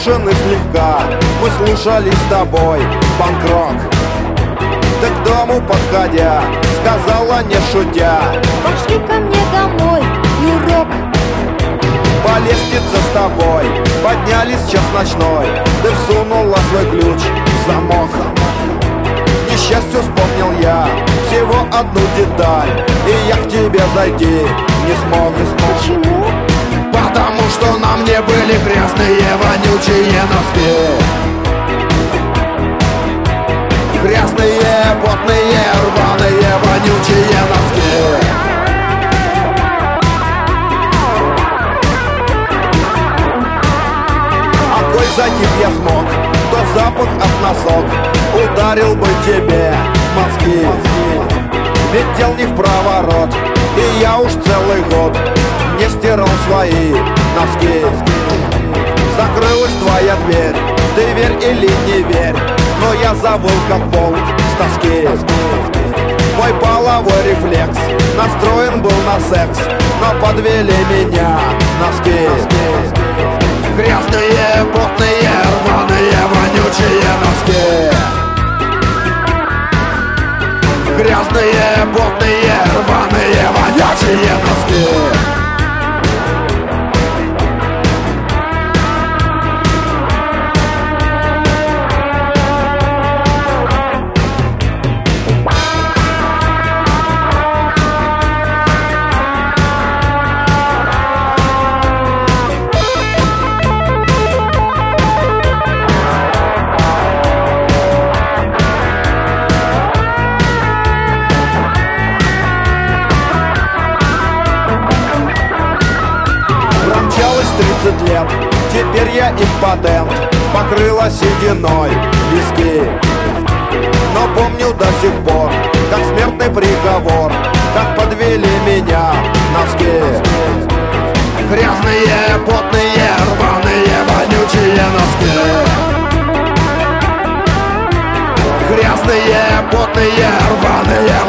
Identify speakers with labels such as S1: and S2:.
S1: Разбушены слегка, мы слушали с тобой панк-рок. Ты к дому подходя, сказала не шутя:
S2: пошли ко мне домой, Юрок.
S1: по лестнице с тобой поднялись в час ночной. Ты всунула свой ключ в замок. К несчастью вспомнил я всего одну деталь, и я к тебе зайти не смог.
S2: Почему?
S1: Потому что на мне были грязные вонючие носки. Грязные, потные, рваные, вонючие носки. А коль затих я смог, то запах от носок ударил бы тебе в мозги. Ведь дел не в проворот, и я уж целый год не стирал свои носки. Закрылась твоя дверь, ты верь или не верь, но я завыл как волк с тоски. Мой половой рефлекс настроен был на секс, но подвели меня носки. Грязные, потные, рваные, вонючие носки. Грязные, потные, рваные, вонючие носки. Промчалось 30 лет, теперь я импотент, покрыла сединой виски. Но помню до сих пор, как смертный приговор, как подвели меня носки. Грязные, потные, рваные, вонючие носки. Грязные, потные, рваные,